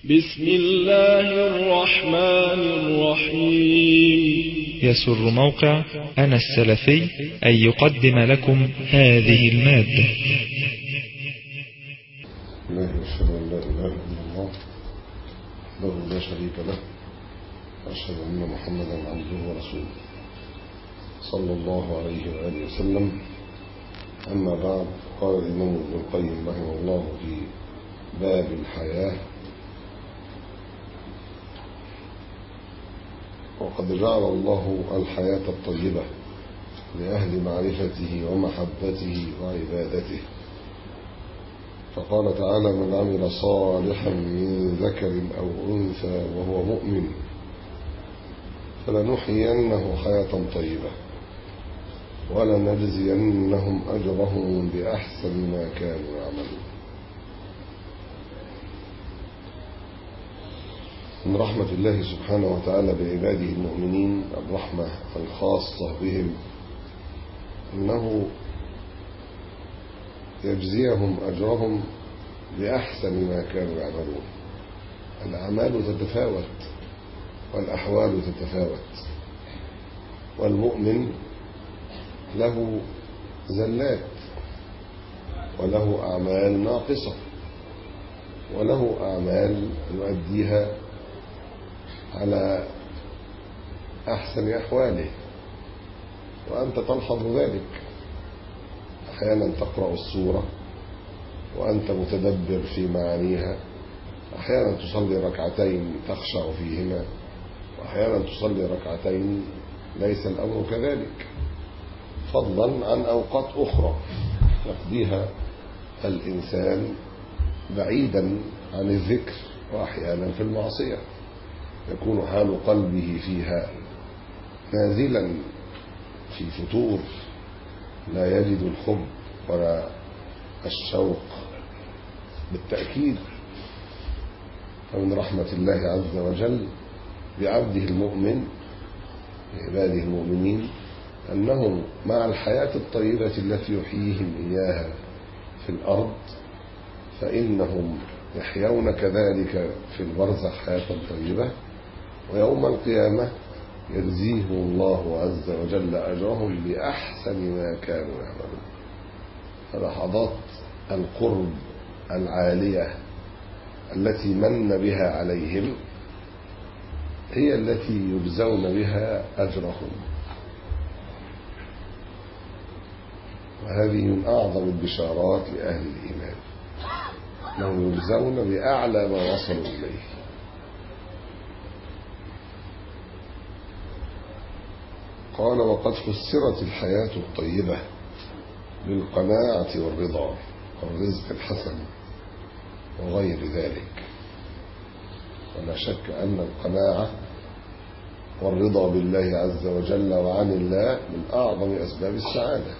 بسم الله الرحمن الرحيم. يسر موقع أنا السلفي أن يقدم لكم هذه المادة. الله أشهد أن لا إله إلا الله وحده لا شريك له، وأشهد أن محمدا عبده ورسوله صلى الله عليه وآله وسلم. أما بعد، قال الإمام ابن القيم رحمه الله في باب الحياة: وقد جعل الله الحياة الطيبة لأهل معرفته ومحبته وعبادته، فقال تعالى: من عمل صالحا من ذكر أو أنثى وهو مؤمن فلنحيينه حياة طيبة ولنجزينهم أجرهم بأحسن ما كانوا يعملون. من رحمة الله سبحانه وتعالى بعباده المؤمنين الرحمة الخاصة بهم أنه يجزيهم أجرهم بأحسن ما كانوا يعملون. الأعمال تتفاوت والأحوال تتفاوت، والمؤمن له زلات وله أعمال ناقصة وله أعمال يؤديها على أحسن أحواله، وأنت تلحظ ذلك. أحيانا تقرأ السورة وأنت متدبر في معانيها، أحيانا تصلي ركعتين تخشع فيهما، وأحيانا تصلي ركعتين ليس الأمر كذلك، فضلا عن أوقات أخرى يقضيها الإنسان بعيدا عن الذكر، وأحيانا في المعصية يكون حال قلبه فيها نازلا في فتور، لا يجد الحب ولا الشوق بالتأكيد. فمن رحمة الله عز وجل بعبده المؤمن بعباده المؤمنين أنهم مع الحياة الطيبة التي يحييهم إياها في الأرض فإنهم يحيون كذلك في البرزخ حياة طيبة، ويوم القيامة يجزيهم الله عز وجل أجرهم بأحسن ما كانوا يعملون. فلحظات القرب العالية التي من بها عليهم هي التي يجزون بها أجرهم، وهذه من أعظم البشارات لأهل الإيمان، أنهم يجزون بأعلى ما وصلوا إليه. قال: وقد فسرت الحياة الطيبة بالقناعة والرضا والرزق الحسن وغير ذلك. ولا شك أن القناعة والرضا بالله عز وجل وعن الله من أعظم أسباب السعادة.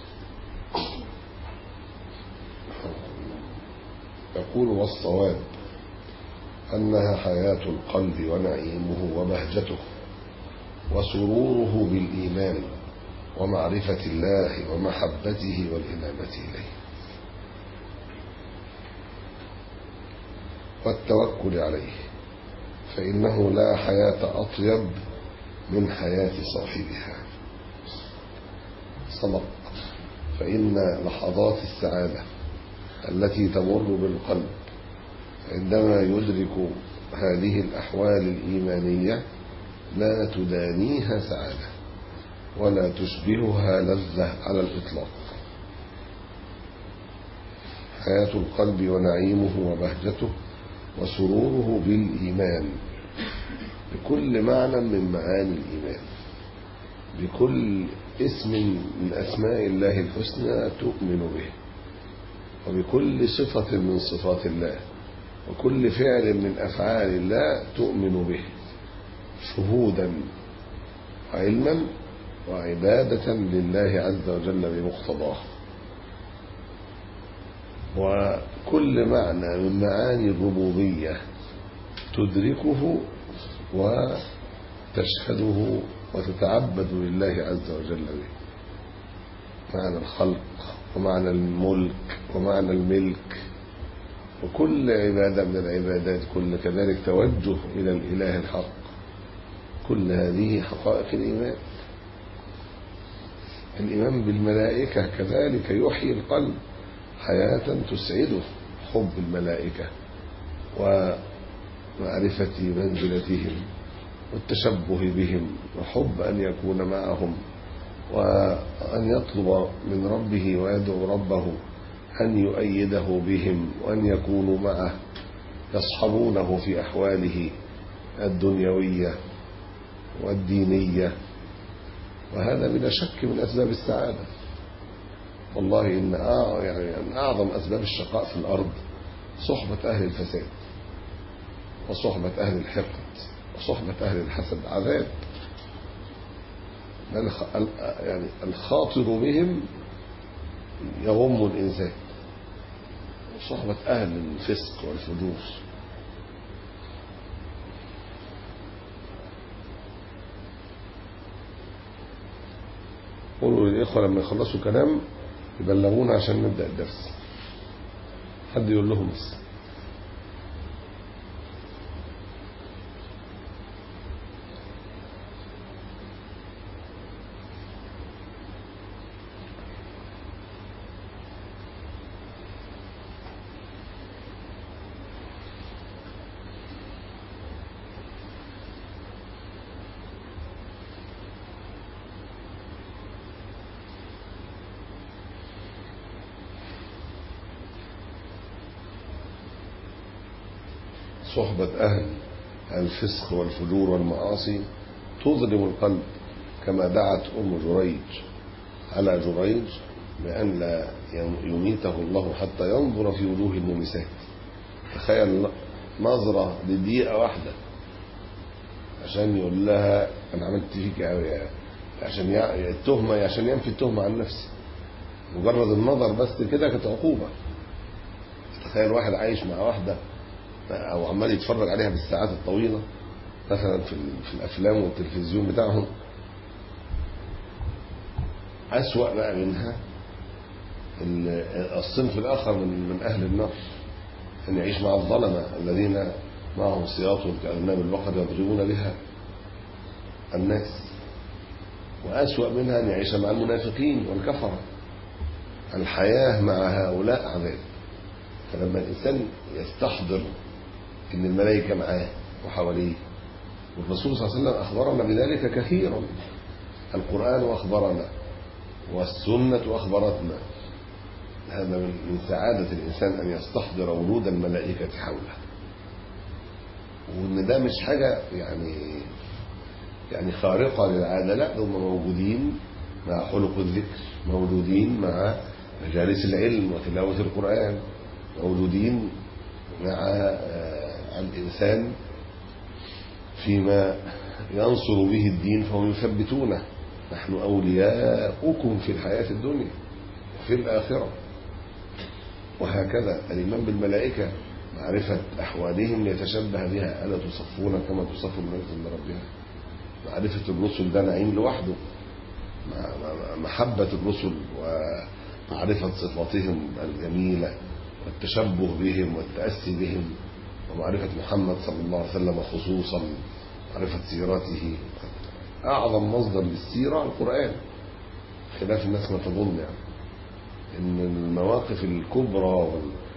يقول: والصواب أنها حياة القلب ونعيمه وبهجته وسروره بالإيمان ومعرفة الله ومحبته والإنابة إليه والتوكل عليه، فإنه لا حياة أطيب من حياة صاحبها. صدق. فإن لحظات السعادة التي تمر بالقلب عندما يدرك هذه الأحوال الإيمانية لا تدانيها سعادة ولا تشبهها لذة على الإطلاق. حياة القلب ونعيمه وبهجته وسروره بالإيمان بكل معنى من معاني الإيمان، بكل اسم من أسماء الله الحسنى تؤمن به، وبكل صفة من صفات الله، وكل فعل من أفعال الله تؤمن به شهودا وعلما وعبادة لله عز وجل بمقتضاه. وكل معنى من معاني الربوبية تدركه وتشهده وتتعبد لله عز وجل به، معنى الخلق ومعنى الملك ومعنى الملك وكل عبادة من العبادات، كل كذلك توجه إلى الإله الحق، كل هذه حقائق الإيمان. الإيمان بالملائكة كذلك يحيي القلب حياة تسعده، حب الملائكة ومعرفة منزلتهم والتشبه بهم وحب أن يكون معهم، وأن يطلب من ربه ويدعو ربه أن يؤيده بهم وأن يكونوا معه يصحبونه في أحواله الدنيوية والدينية. وهذا بلا شك من أسباب السعادة. والله إن أعظم أسباب الشقاء في الأرض صحبة أهل الفساد وصحبة أهل الحقد وصحبة أهل الحسد عذاب. يعني الخاطر بهم يغم الإنسان، صحبة أهل الفسق والفجور. قولوا للإخوة لما يخلصوا كلام يبلغونا عشان نبدأ الدرس. حد يقول لهم بس. صحبة أهل الفسق والفجور والمعاصي تظلم القلب، كما دعت أم جريج على جريج بأن لا يميته الله حتى ينظر في وجوه المومسات. تخيل نظرة لدقيقة واحدة عشان يقول لها أنا عملت فيك عشان التهمة، عشان ينفي التهمة عن نفسه. مجرد النظر بس كده كانت عقوبة. تخيل واحد عايش مع واحدة أو عمال يتفرج عليها بالساعات الطويلة مثلا في الأفلام والتلفزيون بتاعهم. أسوأ بقى منها الصنف الآخر من أهل النار، أن يعيش مع الظلمة الذين معهم سياط كأذناب البقر يضربون بها الناس. وأسوأ منها أن يعيش مع المنافقين والكفرة. الحياة مع هؤلاء عذاب. فلما الإنسان يستحضر إن الملائكة معاه وحواليه، والرسول صلى الله عليه وسلم أخبرنا بذلك كثيرا، القرآن أخبرنا والسنة أخبرتنا، هذا من سعادة الإنسان أن يستحضر وجود الملائكة حوله، وإن ده مش حاجة يعني خارقة للعادة، لا، هم موجودين مع حلق الذكر، موجودين مع مجالس العلم وتلاوة القرآن، موجودين مع الإنسان فيما ينصر به الدين فهم يثبتونه. نحن أولياؤكم في الحياة الدنيا وفي الآخرة. وهكذا الإيمان بالملائكة معرفة أحوالهم ليتشبه بها، ألا تصفون كما تصف الملائكة من ربها. معرفة الرسل ده نعيم لوحده، محبة الرسل ومعرفة صفاتهم الجميلة والتشبه بهم والتأسي بهم، ومعرفة محمد صلى الله عليه وسلم خصوصا، معرفة سيرته. أعظم مصدر للسيرة القرآن، خلاف الناس ما تظن إن المواقف الكبرى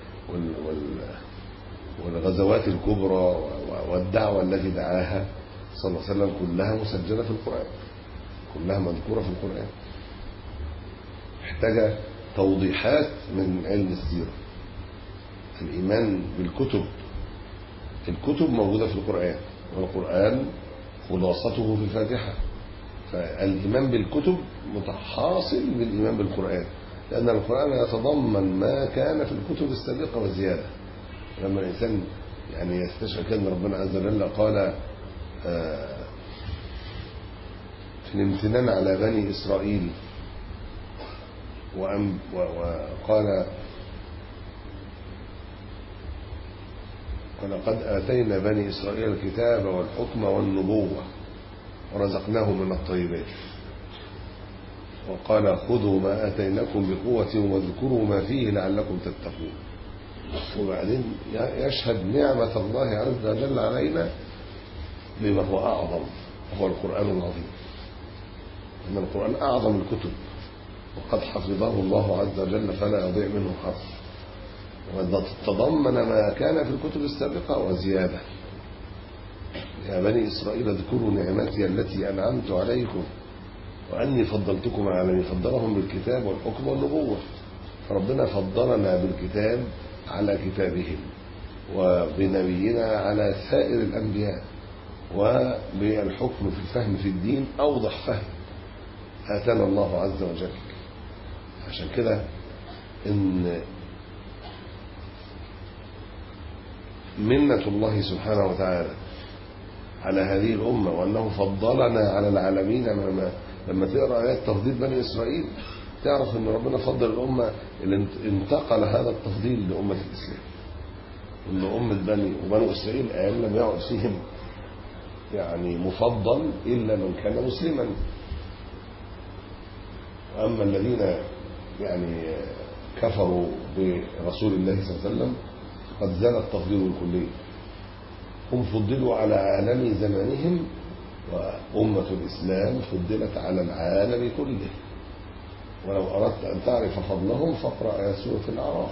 والغزوات الكبرى والدعوة التي دعاها صلى الله عليه وسلم كلها مسجلة في القرآن، كلها مذكورة في القرآن. محتاجة توضيحات من علم السيرة. الإيمان بالكتب، الكتب موجودة في القرآن، والقرآن خلاصته في الفاتحة. فالإيمان بالكتب متحاصل بالإيمان بالقرآن، لأن القرآن يتضمن ما كان في الكتب السابقة وزيادة. لما الإنسان يستشعر كأن ربنا عز وجل قال في الامتنان على بني إسرائيل وقال ولقد آتينا بني إسرائيل الكتاب والحكم والنبوة ورزقناهم من الطيبات، وقال خذوا ما آتيناكم بقوة واذكروا ما فيه لعلكم تتقون. وبعدين يشهد نعمة الله عز وجل علينا بما هو أعظم، هو القرآن العظيم. إن القرآن أعظم الكتب، وقد حفظه الله عز وجل فلا يضيع منه حرف، وتضمن ما كان في الكتب السابقة وزيادة. يا بني إسرائيل اذكروا نعمتي التي أنعمت عليكم وأني فضلتكم على من فضلهم بالكتاب والحكم والنبوة. فربنا فضلنا بالكتاب على كتابهم، وبنبينا على سائر الأنبياء، وبالحكم في الفهم في الدين أوضح فهم آتانا الله عز وجل. عشان كده إن منة الله سبحانه وتعالى على هذه الأمة وأنه فضلنا على العالمين. لما تقرأ آيات تفضيل بني إسرائيل تعرف أن ربنا فضل الأمة اللي انتقل هذا التفضيل لأمة الإسلام، وأن أمة بني إسرائيل أيام لم يعد فيهم يعني مفضل إلا من كان مسلما. وأما الذين يعني كفروا برسول الله صلى الله عليه وسلم قد زال التفضيل الكلي، هم فضلوا على عالم زمانهم، وأمة الإسلام فضلت على العالم كله. ولو أردت أن تعرف فضلهم فاقرأ سورة الأعراف.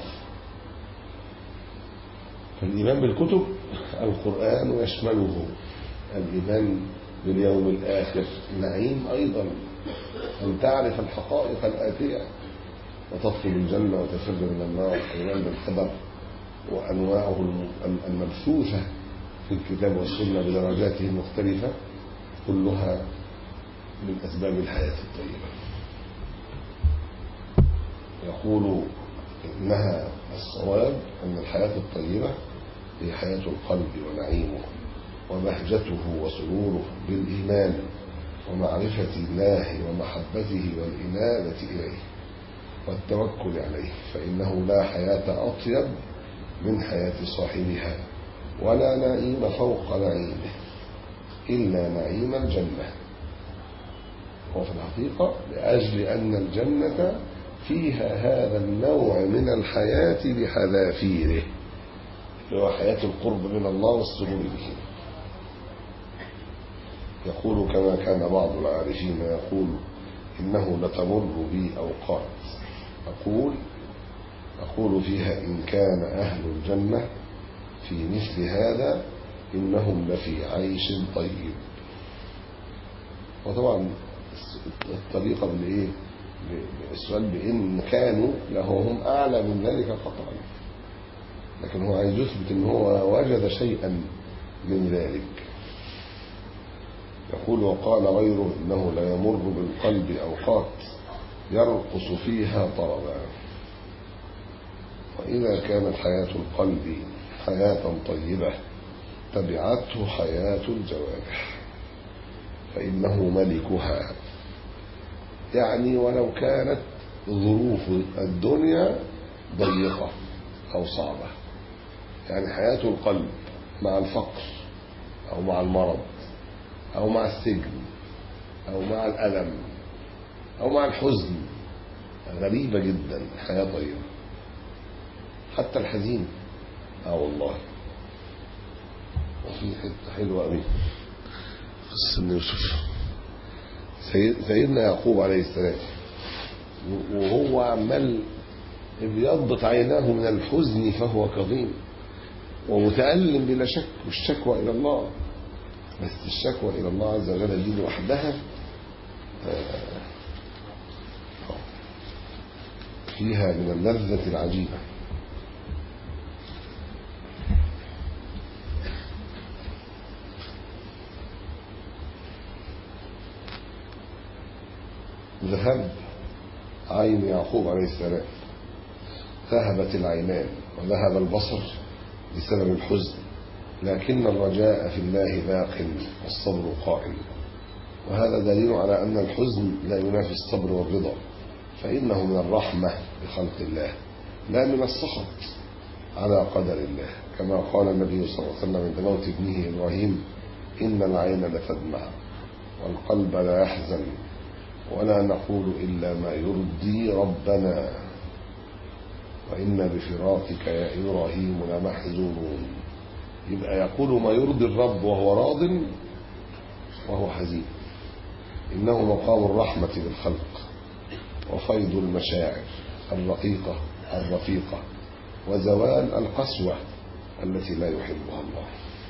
فالإيمان بالكتب القرآن يشمله، الإيمان باليوم الآخر نعيم أيضا، أن تعرف الحقائق الآتية وتطلب الجنة وتفر من النار. الإيمان بالقدر وأنواعه المبثوثة في الكتاب والسنة بدرجاته المختلفة كلها من أسباب الحياة الطيبة. يقول إنها الصواب أن الحياة الطيبة هي حياة القلب ونعيمه وبهجته وسروره بالإيمان ومعرفة الله ومحبته والإنابة إليه والتوكل عليه، فإنه لا حياة أطيب من حياة صاحبها، ولا نعيم فوق نعيمه إلا نعيم الجنة. وفي الحقيقة لأجل أن الجنة فيها هذا النوع من الحياة بحذافيره، اللي هو حياة القرب من الله والسرور به. يقول كما كان بعض العارفين يقول إنه لتمر بي أوقات أقول فيها إن كان أهل الجنة في مثل هذا إنهم لفي عيش طيب. وطبعا الطريقة بالإيه؟ السؤال بإن كانوا لهم أعلى من ذلك قطعا، لكن هو عايز يثبت إن هو وجد شيئا من ذلك. يقول وقال غيره إنه لا يمر بالقلب أوقات يرقص فيها طربا، وإذا كانت حياة القلب حياة طيبة تبعته حياة الجوارح فإنه ملكها. يعني ولو كانت ظروف الدنيا ضيقة أو صعبة، يعني حياة القلب مع الفقر أو مع المرض أو مع السجن أو مع الألم أو مع الحزن غريبة جدا، حياة طيبة. حتى الحزين والله. وفي حتة حلوة قوي قصة يوسف، سيدنا يعقوب عليه السلام وهو عمال بيضبط عيناه من الحزن فهو كظيم ومتألم بلا شك، والشكوى إلى الله. بس الشكوى إلى الله عز وجل دي لوحدها فيها من اللذة العجيبة. ذهب عين يعقوب عليه السلام، ذهبت العينان وذهب البصر بسبب الحزن، لكن الرجاء في الله باق والصبر قائم. وهذا دليل على أن الحزن لا ينافي الصبر والرضا، فإنه من الرحمة بخلق الله لا من السخط على قدر الله، كما قال النبي صلى الله عليه وسلم عند موت ابنه إبراهيم إن العين لتدمع والقلب لا يحزن ولا نقول إلا ما يرضي ربنا. وإن بفراقك يا إبراهيم لمحزونون. يبقى يقول ما يرضي الرب وهو راض وهو حزين. إنه مقام الرحمة بالخلق وفيض المشاعر الرفيقة وزوال القسوة التي لا يحبها الله.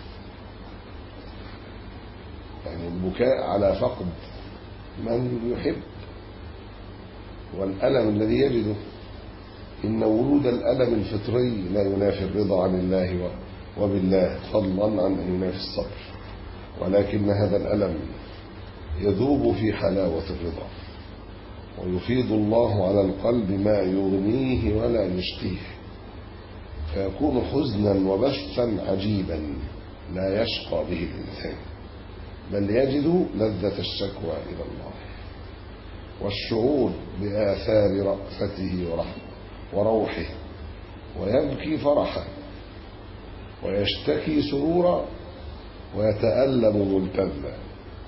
يعني البكاء على فقد من يحب والألم الذي يجده. إن ورود الألم الفطري لا ينافي الرضا عن الله وبالله فضلا عن أن ينافي الصبر، ولكن هذا الألم يذوب في حلاوة الرضا ويفيض الله على القلب ما يغنيه ولا يشقيه، فيكون حزنا وبثا عجيبا لا يشقى به الإنسان، بل يجد لذة الشكوى إلى الله والشعور بآثار رأفته وروحه، ويبكي فرحا ويشتكي سرورا ويتألم ملتذا.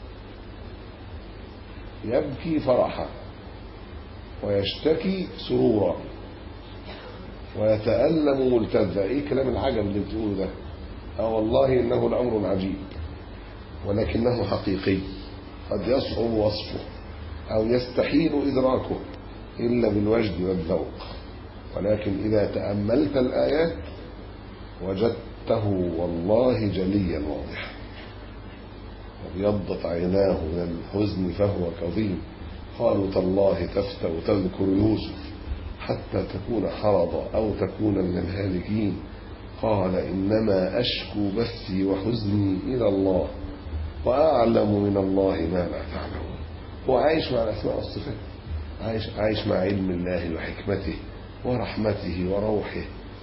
يبكي فرحا ويشتكي سرورا ويتألم ملتذا. ايه كلام العجب اللي بتقوله ده؟ والله انه لأمر عجيب، ولكنه حقيقي قد يصعب وصفه او يستحيل ادراكه الا بالوجد والذوق، ولكن اذا تأملت الآيات وجدته والله جليا واضحا. وابيضت عيناه من الحزن فهو كظيم، قالوا تالله تفتأ تذكر يوسف حتى تكون حرضا أو تكون من الهالكين، قال إنما أشكو بثي وحزني إلى الله وأعلم من الله ما لا تعلمون. هو عايش مع الأسماء والصفات، عايش مع علم الله وحكمته ورحمته وروحه.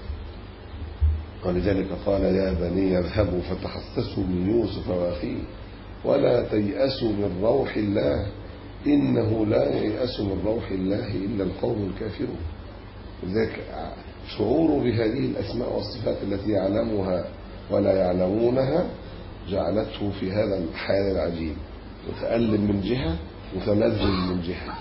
ولذلك قال يا بني اذهبوا فتحسسوا من يوسف وأخيه ولا تيأسوا من روح الله إنه لا ييأس من روح الله إلا القوم الكافرون. لذلك شعوره بهذه الأسماء والصفات التي يعلمها ولا يعلمونها جعلته في هذا الحال العجيب، متألم من جهة متلذذ من جهة،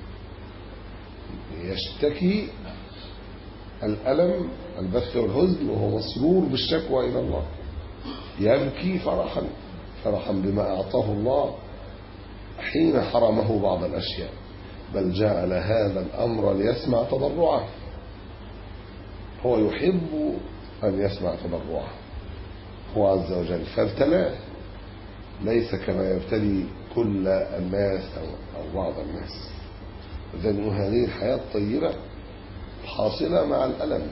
يشتكي الألم البث والحزن وهو مسرور بالشكوى إلى الله، يبكي فرحا بما أعطاه الله حين حرمه بعض الأشياء، بل جعل هذا الأمر ليسمع تضرعه. هو يحب أن يسمع تضرعه هو عز وجل فابتلاه، ليس كما يبتلي كل الناس أو بعض الناس. إذن هذه الحياة الطيبة حاصلة مع الألم.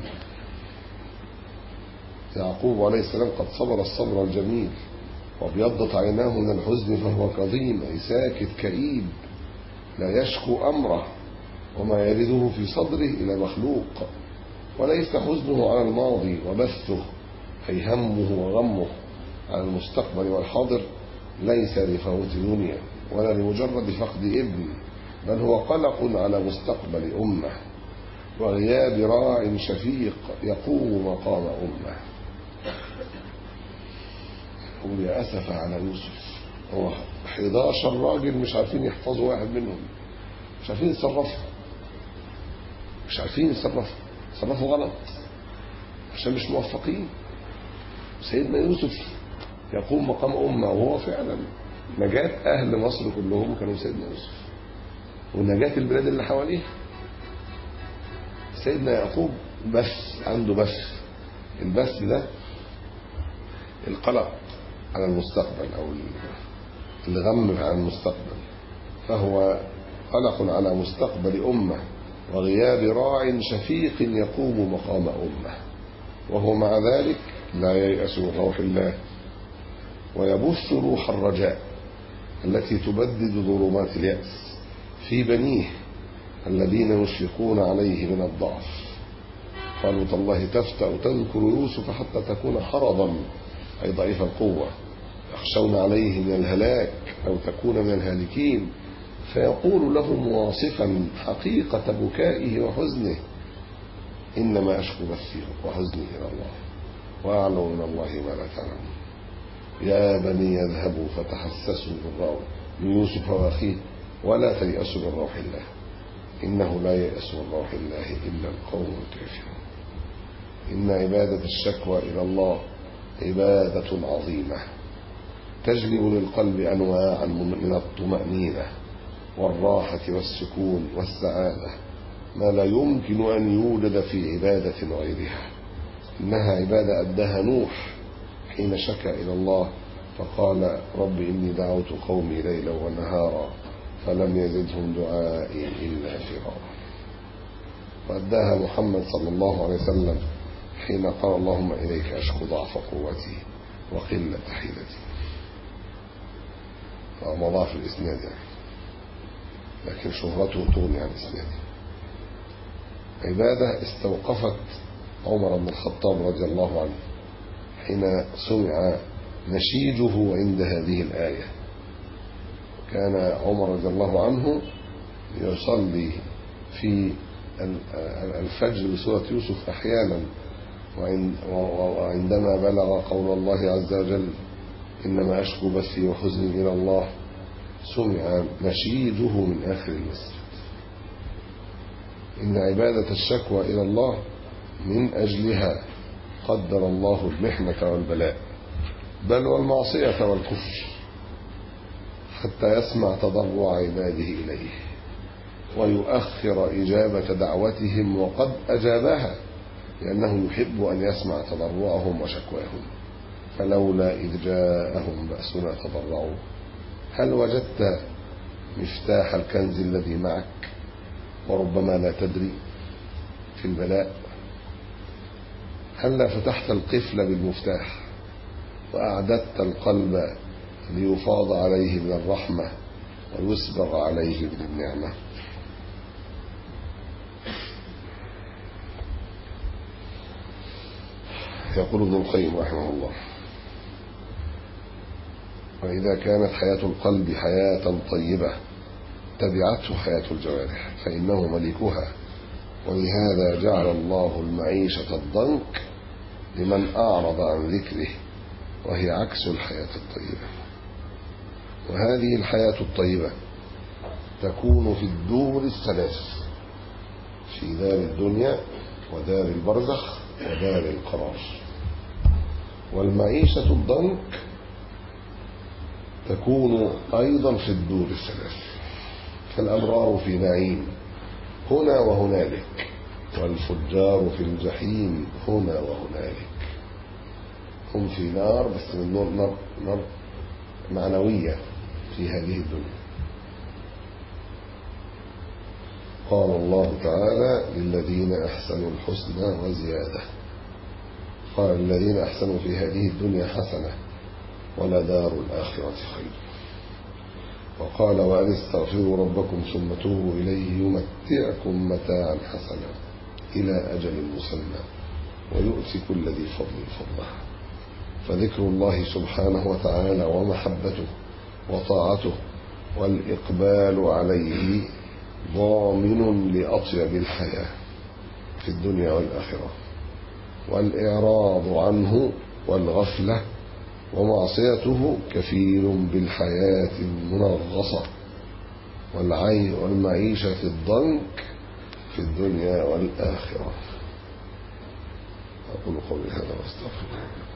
يعقوب عليه السلام قد صبر الصبر الجميل وابيضت عيناه من الحزن فهو كظيم، أي ساكت كئيب لا يشكو أمره وما يرده في صدره إلى مخلوق، وليس حزنه على الماضي وبثه أي همه وغمه على المستقبل والحاضر ليس لفوت دنيا ولا لمجرد فقد ابن، بل هو قلق على مستقبل أمة وغياب راع شفيق يقوم مقام أمة. يقول يا أسف على يوسف، هو 11 راجل مش عارفين يحفظوا واحد منهم، مش عارفين يتصرفوا غلط عشان مش موفقين. سيدنا يوسف يقوم مقام أمة، وهو فعلا نجاة أهل مصر كلهم كانوا سيدنا يوسف ونجاة البلاد اللي حواليه. سيدنا يعقوب عنده البث ده القلق على المستقبل أو الغم على المستقبل، فهو قلق على مستقبل أمة وغياب راع شفيق يقوم مقام أمة، وهو مع ذلك لا ييأس من روح الله ويبث روح الرجاء التي تبدد ظلمات اليأس في بنيه الذين يشفقون عليه من الضعف. قالوا تالله تفتأ تذكر يوسف حتى تكون حرضا أي ضعيف القوة، يخشون عليه من الهلاك أو تكون من الهالكين، فيقول لهم واصفا حقيقة بكائه وحزنه إنما أشكو بثي وحزني إلى الله وأعلم من الله ما لا تعلمون. يا بني اذهبوا فتحسسوا من يوسف وأخيه ولا تيأسوا من روح الله إنه لا ييأس من روح الله إلا القوم الكافرون. إن عبادة الشكوى إلى الله عبادة عظيمة تجلب للقلب أنواعا من الطمأنينة والراحة والسكون والسعادة ما لا يمكن أن يوجد في عبادة غيرها. إنها عبادة أداها نوح حين شكى إلى الله فقال رب إني دعوت قومي ليلا ونهارا فلم يزدهم دعائي إلا فرارا. وأداها محمد صلى الله عليه وسلم حين قال اللهم إليك أشكو ضعف قوتي وقلة حيلتي، مضاف الإسناد يعني، لكن شهرته تغني عن إسناده. عبادة استوقفت عمر بن الخطاب رضي الله عنه حين سمع نشيجه عند هذه الآية. كان عمر رضي الله عنه يصلي في الفجر بسورة يوسف أحيانا، وعندما بلغ قول الله عز وجل إنما أشكو بثي وحزني إلى الله سمع نشيجه من آخر المسجد. إن عبادة الشكوى إلى الله من أجلها قدر الله المحنة والبلاء بل والمعصية والكفر حتى يسمع تضرع عباده إليه ويؤخر إجابة دعوتهم وقد أجابها، لأنه يحب أن يسمع تضرعهم وشكواهم. فلولا إذ جاءهم بأسنا تضرعوا هل وجدت مفتاح الكنز الذي معك وربما لا تدري في البلاء؟ هل فتحت القفل بالمفتاح وأعددت القلب ليفاض عليه من الرحمة ويسبغ عليه من النعمة؟ يقول ابن القيم رحمه الله وإذا كانت حياة القلب حياة طيبة تبعته حياة الجوارح فإنه ملكها، ولهذا جعل الله المعيشة الضنك لمن أعرض عن ذكره وهي عكس الحياة الطيبة. وهذه الحياة الطيبة تكون في الدور الثلاث، في دار الدنيا ودار البرزخ ودار القرار. والمعيشة الضنك تكون أيضا في الدور الثلاث، فالأبرار في نعيم هنا وهنالك والفجار في الجحيم هنا وهنالك. هم في نار بس من نار معنوية في هذه الدنيا. قال الله تعالى للذين أحسنوا الحسنى وزيادة، قال الذين أحسنوا في هذه الدنيا حسنة ولدار الآخرة خير. وقال وأن استغفروا ربكم ثم توبوا إليه يمتعكم متاعا حسنا إلى أجل مسمى ويؤتي كل ذي فضل فضله. فذكر الله سبحانه وتعالى ومحبته وطاعته والإقبال عليه ضامن لأطيب الحياة في الدنيا والآخرة، والإعراض عنه والغفلة ومعصيته كفيل بالحياة المنغصة والمعيشة الضنك في الدنيا والآخرة. أقول قولي هذا واستغفر الله.